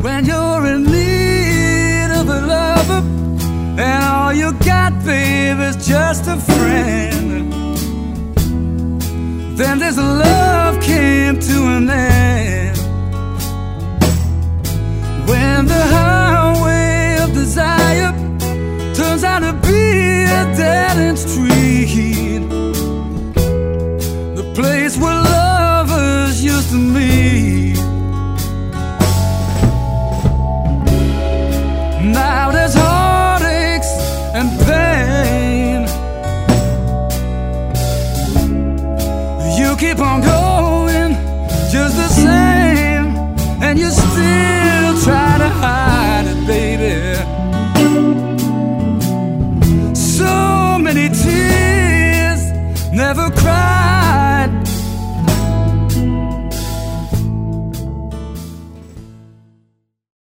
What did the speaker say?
when you're in need of a lover, and all you got, babe, is just a friend. Then this love came to an end. When the highway of desire turns out to be a dead-end street, the place where lovers used to meet. Now there's heartaches and pain. You keep on going just the same, and you still try to hide it, baby. So many tears never